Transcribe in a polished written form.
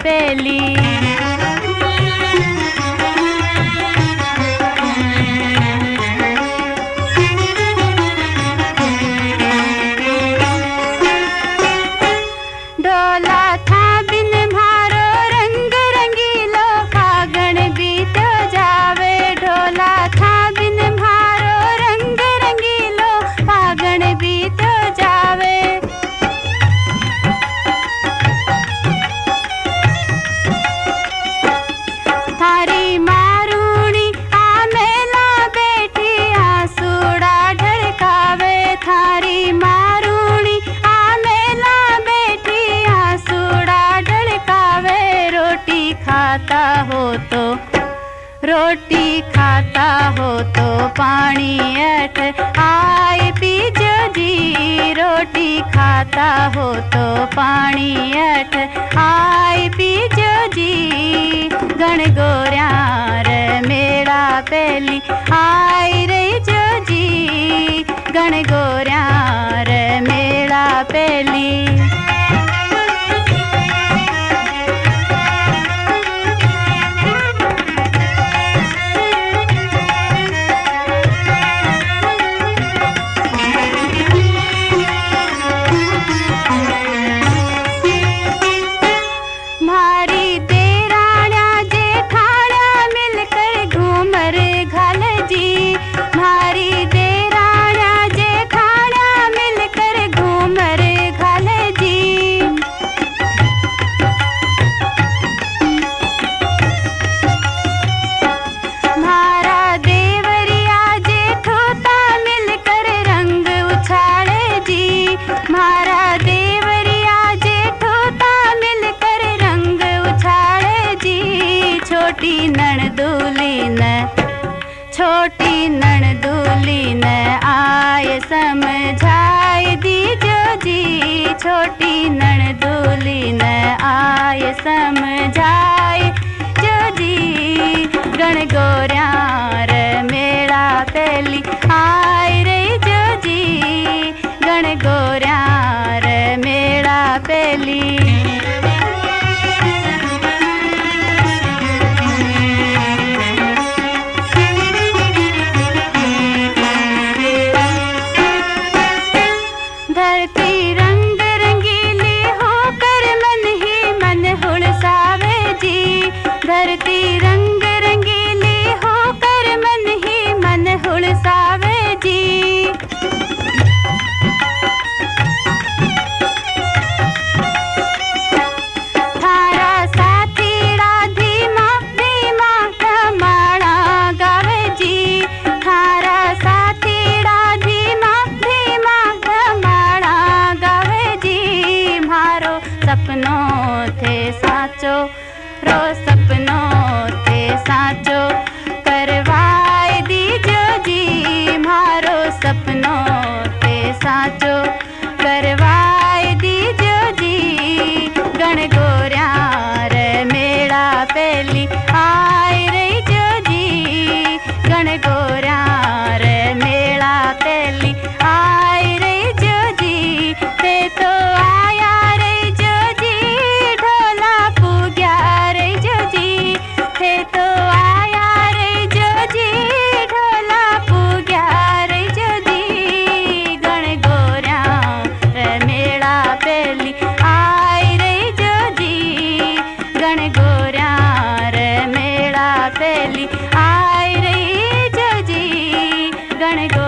पेली। ढोला था बिन म्हारो रंग रंगीलो फागण बीतो जावे। ढोला था बिन म्हारो रंग रंगीलो फागण बीतो जावे। थारी मारूणी आमेला बैठी आंसूड़ा ढड़कावे। थारी मारूणी आमेला बैठी आंसूड़ा ढड़कावे। रोटी खाता हो तो पानी अठ आए पीजो जी। रोटी खाता हो तो पानी अठ आए पीजो जी। गण गोर्यार मेड़ा पेली आई रही जो जी। गण गोर्यार मेड़ा पेली। मारी देराण्या जेठाण्या मिलकर घूमर घाल जी। मारी देराण्या जेठाण्या मिलकर घूमर घाल जी। मारा देवरिया जेठोता मिलकर रंग उछाले जी। मारा देवरिया जेठोता मिलकर रंग उछाले जी। छोटी नणदूली न आए समझाए दीजो जी। छोटी नणदूली न आए समझाए जो जी। गण गोर्यार मेड़ा पेली आए रही जो जी। गण गोर्यार मेड़ा पेली। धरती रंग रंगीली होकर मन ही मन हुलसावे जी। धरती रंग रंगीली होकर मन ही मन हुलसावे जी। थारा साथीड़ा धीमा धीमा धमाड़ा गावे जी। थारा साथीड़ा धीमा धीमा धमाड़ा गावे जी। म्हारो सपनों थे साचो रो सपनों थे साचो करवाए दीजो जी। म्हारो सपनों थे साचो करवाए दीजो जी। गण गोर्यार मेड़ा पेली आए रही जो जी। गण गोर्यार मेड़ा पेली आए रही जो जी। ते तो आया रही जो जी। ढोला पूग्या रही जो जी। ते तो आया रही जो जी। ढोला पूग्या रही जो जी। गण गोर्यार मेड़ा पेली आई रही जो जी। गण गोर्यार मेड़ा पेली आई रही जो जी। गण